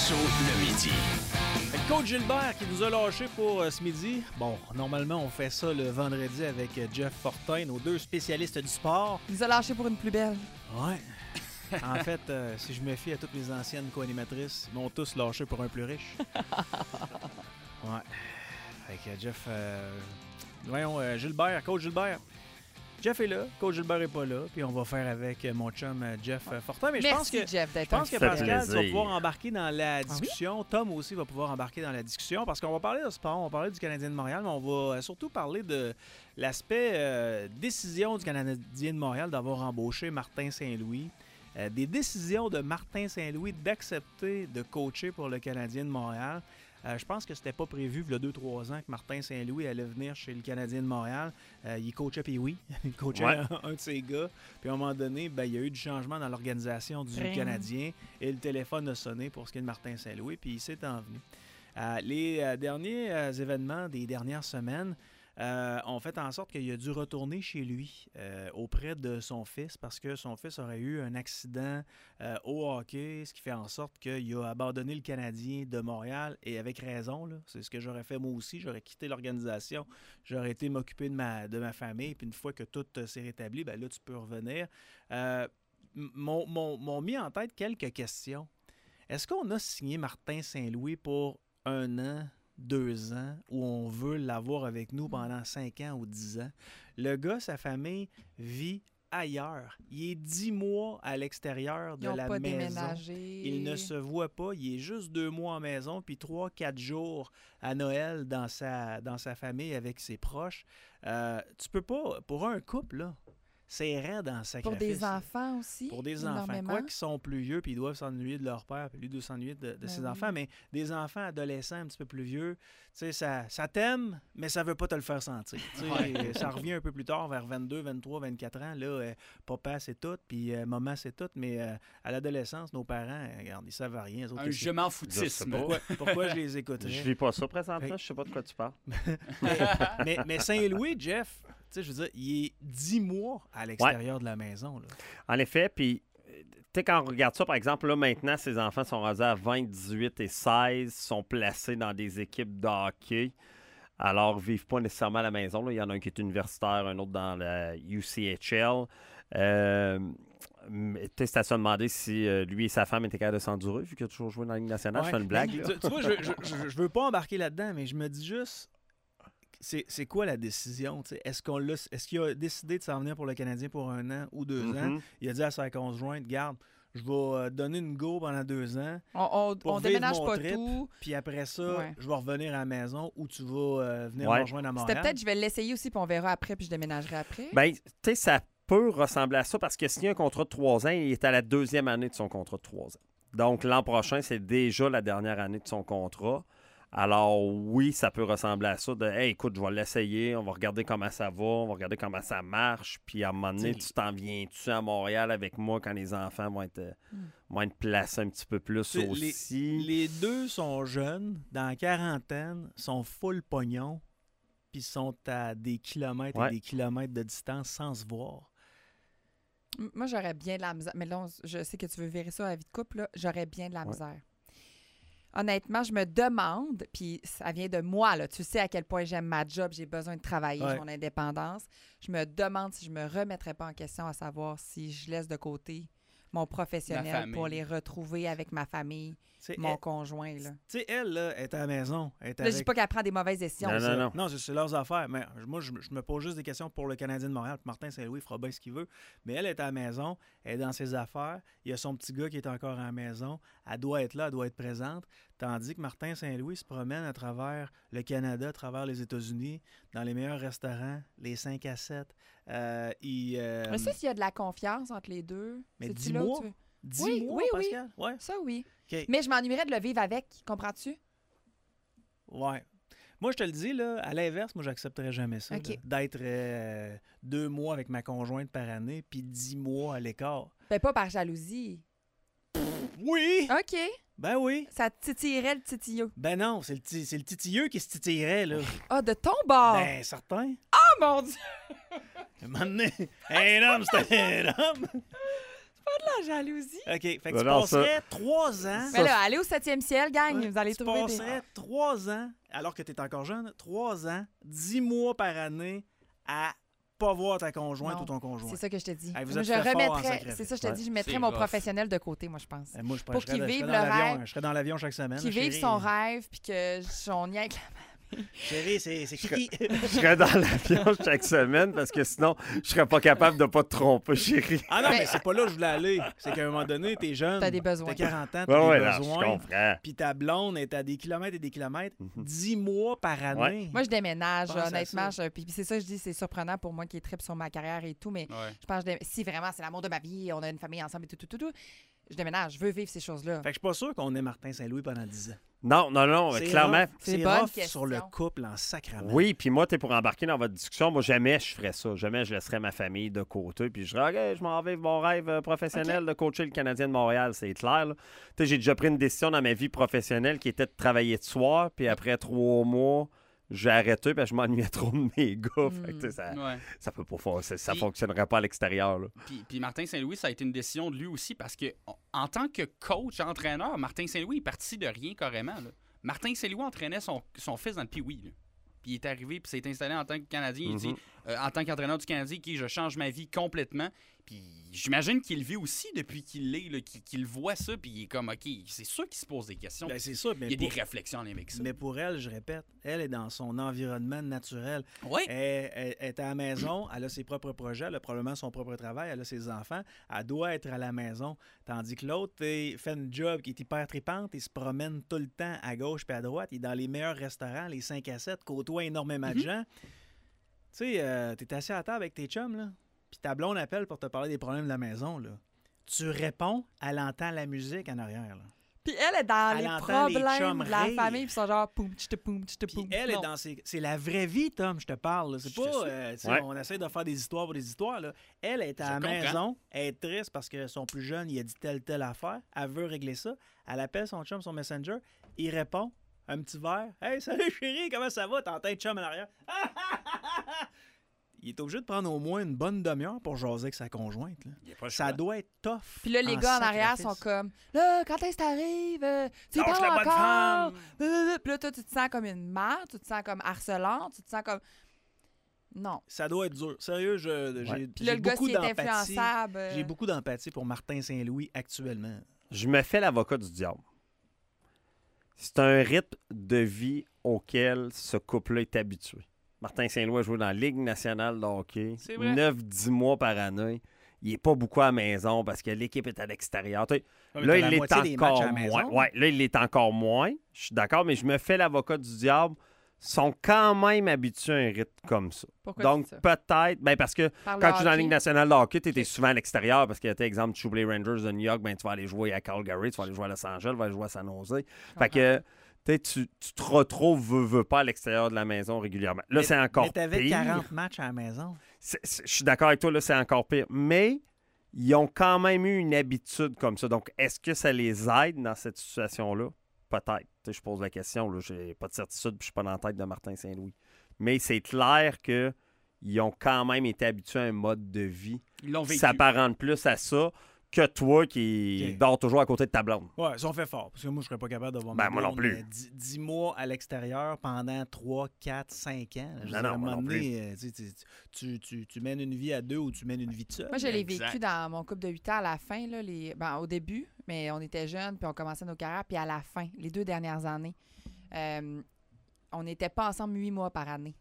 show le midi. Le coach Gilbert qui nous a lâchés pour ce midi. Bon, normalement, on fait ça le vendredi avec Jeff Fortin, nos deux spécialistes du sport. Il nous a lâchés pour une plus belle. Ouais. En fait, si je me fie à toutes mes anciennes co-animatrices, ils m'ont tous lâché pour un plus riche. Ouais. Avec Jeff... voyons, Gilbert, coach Gilbert. Jeff est là, coach Gilbert est pas là, puis on va faire avec mon chum Jeff Fortin. Mais Merci, Jeff, je d'être pense que un Pascal, tu vas plaisir. pouvoir embarquer dans la discussion. Tom aussi va pouvoir embarquer dans la discussion parce qu'on va parler de sport, on va parler du Canadien de Montréal, mais on va surtout parler de l'aspect décision du Canadien de Montréal d'avoir embauché Martin Saint-Louis. Des décisions de Martin Saint-Louis d'accepter de coacher pour le Canadien de Montréal. Je pense que c'était pas prévu, il y a 2-3 ans, que Martin Saint-Louis allait venir chez le Canadien de Montréal. Il coachait, puis oui, il coachait un de ses gars. Puis à un moment donné, il y a eu du changement dans l'organisation du Canadien et le téléphone a sonné pour ce qui est de Martin Saint-Louis, puis il s'est envenu. Les derniers événements des dernières semaines ont fait en sorte qu'il a dû retourner chez lui auprès de son fils parce que son fils aurait eu un accident au hockey, ce qui fait en sorte qu'il a abandonné le Canadien de Montréal et avec raison. Là, c'est ce que j'aurais fait moi aussi. J'aurais quitté l'organisation, j'aurais été m'occuper de ma famille, puis une fois que tout s'est rétabli, là, tu peux revenir. M'ont mis en tête quelques questions. Est-ce qu'on a signé Martin Saint-Louis pour 1 an, 2 ans, où on veut l'avoir avec nous pendant 5 ans ou 10 ans? Le gars, sa famille vit ailleurs. Il est 10 mois à l'extérieur de la maison. Déménagé. Il ne se voit pas. Il est juste 2 mois en maison, puis 3-4 jours à Noël dans sa famille avec ses proches. Tu peux pas, pour un couple, là, c'est raide en sacrifice. Pour des enfants aussi. Pour des enfants. Quoi qu'ils sont plus vieux, puis ils doivent s'ennuyer de leur père, puis lui doit s'ennuyer de ses enfants. Mais des enfants adolescents un petit peu plus vieux, tu sais, ça t'aime, mais ça veut pas te le faire sentir. Ça revient un peu plus tard, vers 22, 23, 24 ans. Là, papa, c'est tout, puis maman, c'est tout. Mais à l'adolescence, nos parents, regarde, ils savent rien. Un je m'en foutisme. Pourquoi je les écouterais? Je vis pas ça présentement, je sais pas de quoi tu parles. mais Saint-Louis, Jeff, tu sais, je veux dire, il est 10 mois à l'extérieur de la maison. Là. En effet, puis tu sais, quand on regarde ça, par exemple, là, maintenant, ces enfants sont rendus à 20, 18 et 16, sont placés dans des équipes de hockey. Alors, ils ne vivent pas nécessairement à la maison. Là. Il y en a un qui est universitaire, un autre dans la UCHL. C'est à se demander si lui et sa femme étaient capables de s'endurer, vu qu'il a toujours joué dans la Ligue nationale. Ouais. Je fais une blague. Là. Tu vois, je veux pas embarquer là-dedans, mais je me dis juste, c'est quoi la décision? T'sais? Est-ce qu'il a décidé de s'en venir pour le Canadien pour 1 an ou 2 ans? Il a dit à sa conjointe, garde, je vais donner une go pendant 2 ans. On déménage pas tout. Puis après ça, je vais revenir à la maison où tu vas venir me rejoindre à Montréal. C'était peut-être, je vais l'essayer aussi, puis on verra après, puis je déménagerai après. Bien, tu sais, ça peut ressembler à ça parce que s'il y a un contrat de 3 ans, il est à la 2e année de son contrat de 3 ans. Donc, l'an prochain, c'est déjà la dernière année de son contrat. Alors, oui, ça peut ressembler à ça. Hey, écoute, je vais l'essayer, on va regarder comment ça va, on va regarder comment ça marche. Puis à un moment donné, tu t'en viens-tu à Montréal avec moi quand les enfants vont être placés un petit peu plus aussi? Les deux sont jeunes, dans la quarantaine, sont full pognon, puis sont à des kilomètres et des kilomètres de distance sans se voir. Moi, j'aurais bien de la misère. Mais là, je sais que tu veux virer ça à la vie de couple, là. J'aurais bien de la misère. Honnêtement, je me demande, puis ça vient de moi, là, tu sais à quel point j'aime ma job, j'ai besoin de travailler, mon indépendance. Je me demande si je me remettrais pas en question à savoir si je laisse de côté mon professionnel pour les retrouver avec ma famille, mon conjoint. Tu sais, elle, là, est à la maison. Je dis pas qu'elle prend des mauvaises décisions. Non, c'est leurs affaires. Mais moi, je me pose juste des questions pour le Canadien de Montréal. Puis Martin Saint-Louis fera bien ce qu'il veut. Mais elle est à la maison, elle est dans ses affaires. Il y a son petit gars qui est encore à la maison. Elle doit être là, elle doit être présente. Tandis que Martin Saint-Louis se promène à travers le Canada, à travers les États-Unis, dans les meilleurs restaurants, les 5 à 7. Mais ça, s'il y a de la confiance entre les deux. Mais 10 mois? 10 mois, Pascal? Oui. Ça, oui. Okay. Mais je m'ennuierais de le vivre avec, comprends-tu? Ouais. Moi, je te le dis, là, à l'inverse, moi, j'accepterais jamais ça. Okay. D'être 2 mois avec ma conjointe par année, puis 10 mois à l'écart. Ben, pas par jalousie. Oui! OK. Ben oui. Ça titillerait le titilleux. Ben non, c'est le titilleux qui se titillerait, là. Ah, de ton bord? Ben, certain. Ah, mon Dieu! Un moment donné, un homme, c'était un homme. C'est pas La jalousie. OK, fait que Ben tu non, passerais 3 ans... Mais là, allez au 7e ciel, gang. Ouais, Vous allez tu trouver passerais 3 ans, alors que tu es encore jeune, 3 ans, 10 mois par année à pas voir ta conjointe Non, ou ton conjoint. C'est ça que je te dis. Hey, vous Moi, êtes je fait fort en remettrais, sacrifice. c'est ça que je te dis, je mettrais C'est mon rough. professionnel de côté, moi, je pense. Moi, je Pour qu'il je vive serais le dans l'avion, rêve. Je serais dans l'avion chaque semaine. Qu'il vive chérie. son rêve, puis que on y avec la... Chérie, c'est qui? Je serais dans l'avion chaque semaine parce que sinon, je serais pas capable de pas te tromper, chérie. Ah non, Mais- mais c'est pas là que je voulais aller. C'est qu'à un moment donné, t'es jeune. T'as des besoins. T'as 40 ans, t'as Ouais, des là, je besoins. comprends. Puis ta blonde est à des kilomètres et des kilomètres. 10 mois par année. Ouais. Moi, je déménage, Pense à honnêtement. ça. Puis c'est ça que je dis, c'est surprenant pour moi qui est trip sur ma carrière et tout, mais Ouais. je pense que si vraiment c'est l'amour de ma vie, on a une famille ensemble et tout, je déménage, je veux vivre ces choses-là. Fait que je suis pas sûr qu'on ait Martin Saint-Louis pendant 10 ans. Non, C'est clairement. rough. C'est C'est bonne rough question. sur le couple en sacrament. Oui, puis moi, t'es pour embarquer dans votre discussion. Moi, jamais je ferais ça. Jamais je laisserais ma famille de côté. Puis je dirais, OK, je m'en vais mon rêve professionnel de coacher le Canadien de Montréal. C'est clair. Là. Tu sais, j'ai déjà pris une décision dans ma vie professionnelle qui était de travailler de soir. Puis après 3 mois, j'ai arrêté parce que je m'ennuyais trop de mes gars. Fait que, tu sais, Ouais. ça peut pas ça Puis- fonctionnerait pas à l'extérieur. Là. Puis Martin Saint-Louis, ça a été une décision de lui aussi parce que en tant que coach, entraîneur, Martin Saint-Louis est parti de rien carrément. Là. Martin Saint-Louis entraînait son fils dans le Pee-Wee. Là. Puis il est arrivé, puis s'est installé en tant que Canadien. Il dit, en tant qu'entraîneur du Canadien, je change ma vie complètement. Puis j'imagine qu'il le vit aussi depuis qu'il l'est, là, qu'il voit ça, puis il est comme, OK, c'est sûr qu'il se pose des questions. Ben, c'est ça. Mais Il y a pour, des réflexions avec ça. mais pour elle, je répète, elle est dans son environnement naturel. Oui, Elle est à la maison, elle a ses propres projets, elle a probablement son propre travail, elle a ses enfants, elle doit être à la maison. Tandis que l'autre fait une job qui est hyper tripante, il se promène tout le temps à gauche puis à droite, il est dans les meilleurs restaurants, les 5 à 7, côtoie énormément de gens. Tu sais, t'es assis à la table avec tes chums, là, puis ta blonde appelle pour te parler des problèmes de la maison, là. Tu réponds, elle entend la musique en arrière, là. Puis elle est dans Elle les entend les problèmes chums de la rire. famille, puis ils sont genre poum, tchite poum, tchite Puis poum. elle est Non. dans ses... C'est la vraie vie, Tom, je te parle. là. C'est Je te pas... suis. tu sais, Ouais. on essaie de faire des histoires pour des histoires. Là. Elle est à Je la comprends. maison, elle est triste parce que son plus jeune, il a dit telle affaire. Elle veut régler ça. Elle appelle son chum, son messenger. Il répond, un petit verre. « Hey, salut chérie, comment ça va? » T'entends le chum en arrière. Il est obligé de prendre au moins une bonne demi-heure pour jaser avec sa conjointe. Là. il n'y a pas le Ça choix. doit être tough. Puis là, les gars en arrière sacrifice. sont comme, là, quand est-ce que t'arrives? Tu y Lâche parles la bonne encore? femme. Puis là, toi, tu te sens comme une mère, tu te sens comme harcelante, tu te sens comme... Non. Ça doit être dur. Sérieux, j'ai Puis là, j'ai le gars, beaucoup s'il est d'empathie. influençable... J'ai beaucoup d'empathie pour Martin Saint-Louis actuellement. Je me fais l'avocat du diable. C'est un rythme de vie auquel ce couple-là est habitué. Martin Saint-Louis a joué dans la Ligue nationale de hockey. C'est vrai. 9-10 mois par année. Il n'est pas beaucoup à la maison parce que l'équipe est à l'extérieur. Tu sais, mais là, t'as il la l'est moitié des matchs encore à la maison. moins. Ouais, là, il l'est encore moins. Je suis d'accord, mais je me fais l'avocat du diable. Ils sont quand même habitués à un rythme comme ça. Pourquoi Donc, tu dis ça? peut-être, ben parce que Par le quand tu es dans la hockey? Ligue nationale de hockey, tu étais souvent à l'extérieur parce que, tu exemple, tu joues les Rangers de New York, ben, tu vas aller jouer à Calgary, tu vas aller jouer à Los Angeles, tu vas aller jouer à San Jose. Fait que, tu te retrouves, veux pas, à l'extérieur de la maison régulièrement. Là, c'est encore Mais t'avais pire. 40 matchs à la maison. Je suis d'accord avec toi, là, c'est encore pire. Mais ils ont quand même eu une habitude comme ça. Donc, est-ce que ça les aide dans cette situation-là? Peut-être. Tu sais, je pose la question. Je n'ai pas de certitude puis je suis pas dans la tête de Martin Saint-Louis. Mais c'est clair qu'ils ont quand même été habitués à un mode de vie Ils l'ont qui vécu. s'apparente plus à ça que toi qui Ok. dors toujours à côté de ta blonde. Ouais, ils sont fait fort. Parce que moi, je serais pas capable d'avoir Ben, moi non plus. 10 mois à l'extérieur pendant 3, 4, 5 ans. Je veux Non, dire, non, à un moi moment non donné, tu mènes une vie à 2 ou tu mènes une vie de seul. Moi, je l'ai Exact. vécu dans mon couple de 8 ans à la fin, là, au début, mais on était jeunes, puis on commençait nos carrières, puis à la fin, les 2 dernières années, on n'était pas ensemble 8 mois par année.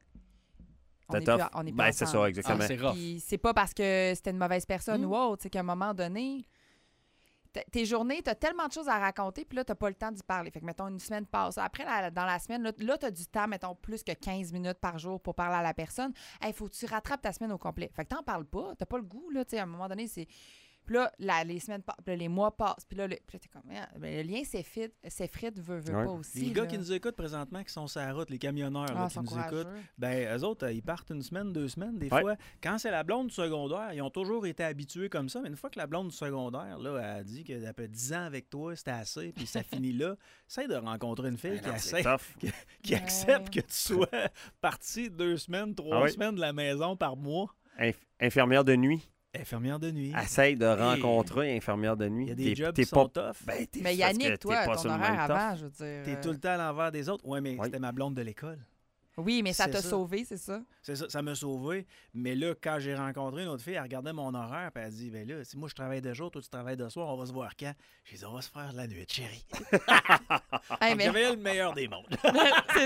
On C'est est tough. plus- on est plus Ben, c'est ensemble. ça, exactement. Ah, c'est rough. Puis c'est pas parce que c'était une mauvaise personne Mm. ou autre, c'est qu'à un moment donné, tes journées, t'as tellement de choses à raconter, puis là, t'as pas le temps d'y parler. Fait que, mettons, une semaine passe. Après, dans la semaine, là t'as du temps, mettons, plus que 15 minutes par jour pour parler à la personne. Hey, faut que tu rattrapes ta semaine au complet. Fait que t'en parles pas, t'as pas le goût, là, tu sais, à un moment donné, c'est... Puis là, les semaines passent, puis là, les mois passent, puis là, t'es comme, ah, ben, le lien s'effrite, veut Ouais. pas aussi. Les gars là. qui nous écoutent présentement, qui sont sur la route, les camionneurs là, Ah, qui sont nous courageux. écoutent, ben eux autres, ils partent une semaine, 2 semaines, des Ouais. fois. Quand c'est la blonde du secondaire, ils ont toujours été habitués comme ça, mais une fois que la blonde du secondaire, là, elle a dit qu'elle après 10 ans avec toi, c'était assez, puis ça finit là, essaye de rencontrer une fille Ben non, qui, c'est essaie, tough. qui Ouais. accepte que tu sois parti 2 semaines, 3 Ah oui. semaines de la maison par mois. Infirmière de nuit. Infirmière de nuit. Essaye de rencontrer infirmière de nuit. Il y a des jobs t'es qui sont pas... tough. Ben, t'es Mais parce que Yannick, t'es toi, pas ton sur le horaire même avant, top. je veux dire. T'es tout le temps à l'envers des autres. Oui, mais Oui. c'était ma blonde de l'école. Oui, mais ça C'est t'a ça. sauvé, c'est ça? C'est ça, ça m'a sauvé. Mais là, quand j'ai rencontré une autre fille, elle regardait mon horaire et elle dit ben là, si moi je travaille de jour, toi tu travailles de soir, on va se voir quand? J'ai dit on va se faire la nuit, chérie. Hey, mais J'avais le meilleur des mondes. c'est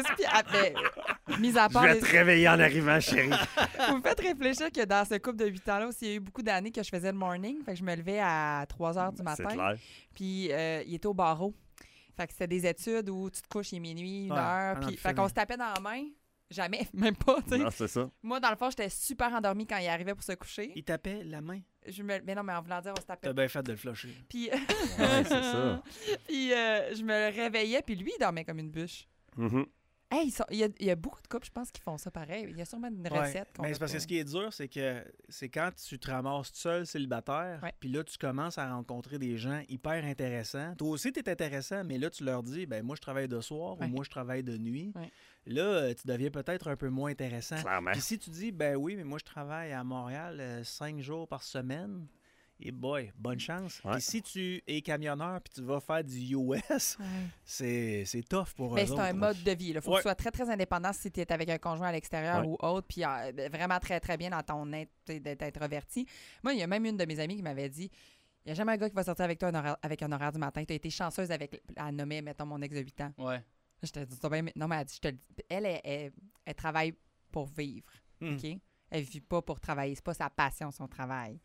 mis à Je part vais les- te réveiller en arrivant, chérie. Vous me faites réfléchir que dans ce couple de 8 ans-là, aussi, il y a eu beaucoup d'années que je faisais le morning. Fait que je me levais à 3 h du C'est matin. clair. Puis il était au barreau. Fait que c'était des études où tu te couches, il est minuit, 1 Ouais, heure. pendant Puis, que fait tu qu'on fais- se tapait dans la main. Jamais, même pas, tu sais. Non, c'est ça. Moi, dans le fond, j'étais super endormie quand il arrivait pour se coucher. Il tapait la main. Mais non, mais en voulant dire, on se tapait. T'as bien fait de le flusher. Puis, Ouais, c'est ça. puis je me réveillais, puis lui, il dormait comme une bûche. Mhm. Hey, il y a beaucoup de couples, je pense, qui font ça pareil. Il y a sûrement une Ouais, recette. qu'on mais a c'est parce que pas. ce qui est dur, c'est que c'est quand tu te ramasses tout seul, célibataire, Ouais. puis là, tu commences à rencontrer des gens hyper intéressants. Toi aussi, tu es intéressant, mais là, tu leur dis, ben moi, je travaille de soir Ouais. ou moi, je travaille de nuit. Ouais. Là, tu deviens peut-être un peu moins intéressant. Clairement. Puis si tu dis, ben oui, mais moi, je travaille à Montréal 5 jours par semaine, et boy, bonne chance. Ouais. Puis si tu es camionneur puis tu vas faire du US, Ouais. c'est tough pour Mais eux c'est un autres. mode de vie. Il faut Ouais. que tu sois très, très indépendant si tu es avec un conjoint à l'extérieur Ouais. ou autre, puis vraiment très, très bien dans ton d'être introverti. Moi, il y a même une de mes amies qui m'avait dit il n'y a jamais un gars qui va sortir avec toi avec un horaire du matin. Tu as été chanceuse avec. Elle nommait, mettons, mon ex de 8 ans. Ouais. Je te dis, non, mais elle dit, je te le dis. Elle travaille pour vivre. Hmm. OK? Elle ne vit pas pour travailler. C'est pas sa passion, son travail.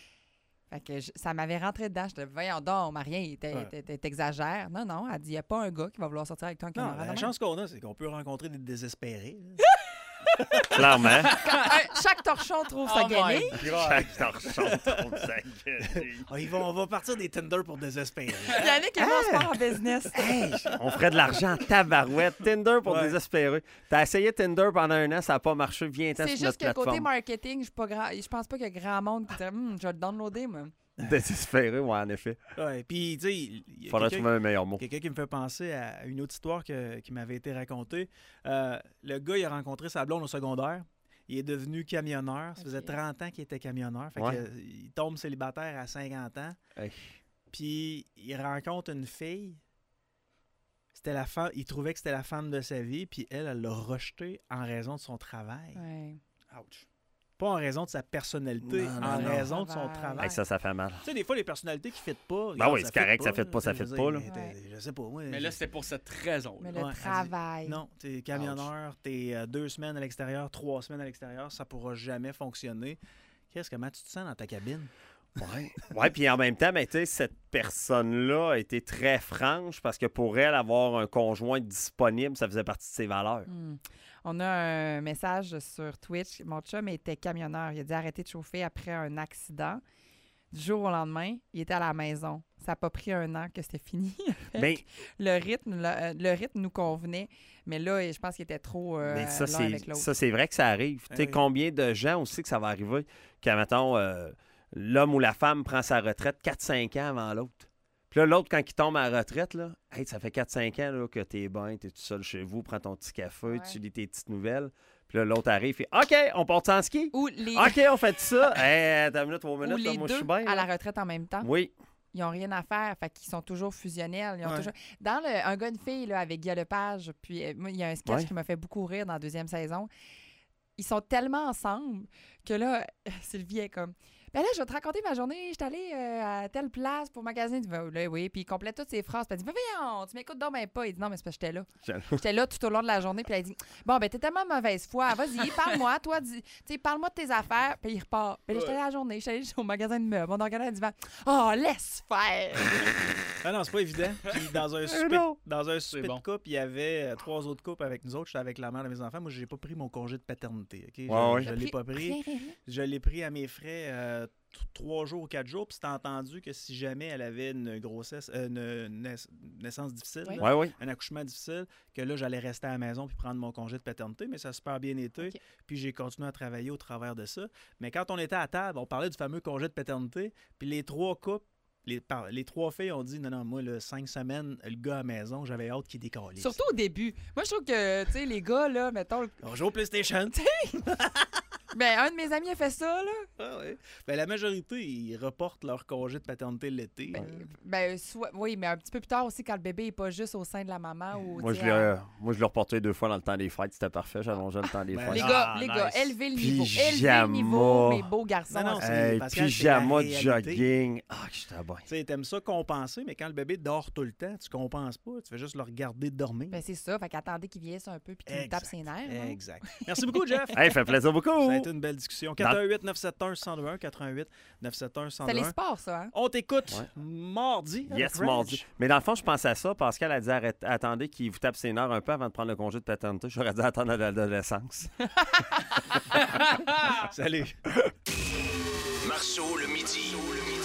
Fait que ça m'avait rentré dedans. Je disais, voyons donc, Marien, t'exagères. Non, non, elle dit, il n'y a pas un gars qui va vouloir sortir avec toi en Non, horaire de la même. chance qu'on a, c'est qu'on peut rencontrer des désespérés. là. Clairement. Chaque torchon trouve sa Oh my guenille. Chaque torchon trouve sa guenille. Ah, on va partir des Tinder pour désespérer. Yannick et moi, on se part en business. Hey, on ferait de l'argent en tabarouette. Tinder pour Ouais. désespérer. T'as essayé Tinder pendant 1 an, ça n'a pas marché. Viens-t'en C'est sur notre juste que le côté plateforme. marketing, je pense pas qu'il y a grand monde qui dirait je vais le downloader, moi. Désespéré, oui, en effet. Ouais, puis, tu sais, il y a Faudrait quelqu'un- trouver un meilleur mot. quelqu'un qui me fait penser à une autre histoire qui m'avait été racontée. Le gars, il a rencontré sa blonde au secondaire. Il est devenu camionneur. Ça faisait Ok. 30 ans qu'il était camionneur. Fait Ouais. que, il tombe célibataire à 50 ans. Hey. Puis il rencontre une fille. C'était la femme. Il trouvait que c'était la femme de sa vie. Puis elle l'a rejeté en raison de son travail. Ouais. Ouch. Pas en raison de sa personnalité, Non, en non. raison de son Travail. travail. Hey, ça fait mal. Tu sais, des fois, les personnalités qui ne fitent pas. Ben oui, c'est fit correct, ça fit pas, ça je fit veux pas, dire, là. Ouais. Je sais pas. Moi, Mais là, c'était pour cette raison. Mais Ouais, le elle dit- travail. Non, t'es camionneur, t'es 2 semaines à l'extérieur, 3 semaines à l'extérieur, ça pourra jamais fonctionner. Comment tu te sens dans ta cabine? Ouais. Ouais, puis en même temps, ben, tu sais, cette personne-là a été très franche parce que pour elle, avoir un conjoint disponible, ça faisait partie de ses valeurs. Hmm. On a un message sur Twitch. Mon chum était camionneur. Il a dit arrêter de chauffer après un accident. Du jour au lendemain, il était à la maison. Ça n'a pas pris 1 an que c'était fini. Ben, Le rythme nous convenait, mais là, je pense qu'il était trop mais ça, l'un avec l'autre. c'est vrai que ça arrive. Tu sais, oui. combien de gens aussi que ça va arriver quand, mettons, l'homme ou la femme prend sa retraite 4-5 ans avant l'autre. Puis là, l'autre, quand il tombe à la retraite, là, hey, ça fait 4-5 ans là, que t'es bien, t'es tout seul chez vous, prends ton petit café, Ouais. tu lis tes petites nouvelles. Puis là, l'autre arrive et OK, on part en ski? Ou les, OK, on fait ça. Hey, attends une minute, 3 ou minutes, là, les moi, je deux suis bien. à là. la retraite en même temps. Oui. Ils n'ont rien à faire, fait qu'ils sont toujours fusionnels. Ils ont Ouais. toujours... Dans Un gars, une fille, là, avec Guy Lepage, puis moi, il y a un sketch Ouais. qui m'a fait beaucoup rire dans la 2e saison. Ils sont tellement ensemble que là, Sylvie est comme ben là, je vais te raconter ma journée. Je suis allée à telle place pour magasiner. Il dit, là, oui. Puis il complète toutes ses phrases. Puis elle dit, voyons, tu m'écoutes donc ben pas. Il dit, non, mais c'est parce que j'étais là. J'étais là tout au long de la journée. Puis elle dit, bon, ben t'es tellement mauvaise foi. Vas-y, parle-moi. Toi, parle-moi de tes affaires. Puis il repart. Puis là, j'étais allée à la journée. J'étais allée au magasin de meubles. On a regardé un divan. Oh, laisse faire. Ah non, c'est pas évident. Puis dans un non. souper bon. de couple, il y avait 3 autres couples avec nous autres. J'étais avec la mère de mes enfants. Moi, j'ai pas pris mon congé de paternité. OK? Ouais. Je l'ai pas pris. Je l'ai pris à mes frais 3 jours ou 4 jours. Puis c'était entendu que si jamais elle avait une grossesse, naissance difficile, Oui. là, Ouais, oui. un accouchement difficile, que là, j'allais rester à la maison puis prendre mon congé de paternité. Mais ça a super bien été. OK. Puis j'ai continué à travailler au travers de ça. Mais quand on était à table, on parlait du fameux congé de paternité. Puis les 3 couples, les 3 filles ont dit non, moi, 5 semaines, le gars à la maison, j'avais hâte qu'il décolle. Surtout au début. Moi, je trouve que, tu sais, les gars, là, mettons, On joue au PlayStation. Ben, un de mes amis a fait ça, là. Ah ouais. Ben, la majorité, ils reportent leur congé de paternité l'été. Oui, mais un petit peu plus tard aussi, quand le bébé n'est pas juste au sein de la maman. Ou, Moi, je l'ai reporté 2 fois dans le temps des fêtes. C'était parfait. J'allongeais le temps des Ben, Les fêtes. gars, nice. élevez le niveau. Élevez Pyjama. le niveau, mes beaux garçons. Non, c'est- Hey, Pascal, pyjama de c'est la réalité. jogging. Ah, que j'étais bon. Tu sais, t'aimes ça compenser, mais quand le bébé dort tout le temps, tu compenses pas. Tu fais juste le regarder dormir. Ben, c'est ça. Fait qu'attendez qu'il vieillisse un peu puis qu'il me tape ses nerfs. hein. Exact. Merci beaucoup, Jeff. Hey, fait plaisir beaucoup. Ça a été une belle discussion. 418-971-1021, 418-971-1021. C'est les sports, ça. Hein? On t'écoute Ouais. mardi. avec Yes, Reg. mardi. Mais dans le fond, je pensais à ça. Pascal a dit attendez qu'il vous tape ses nerfs un peu avant de prendre le congé de paternité. J'aurais dû attendre à l'adolescence. Salut. Marceau le midi.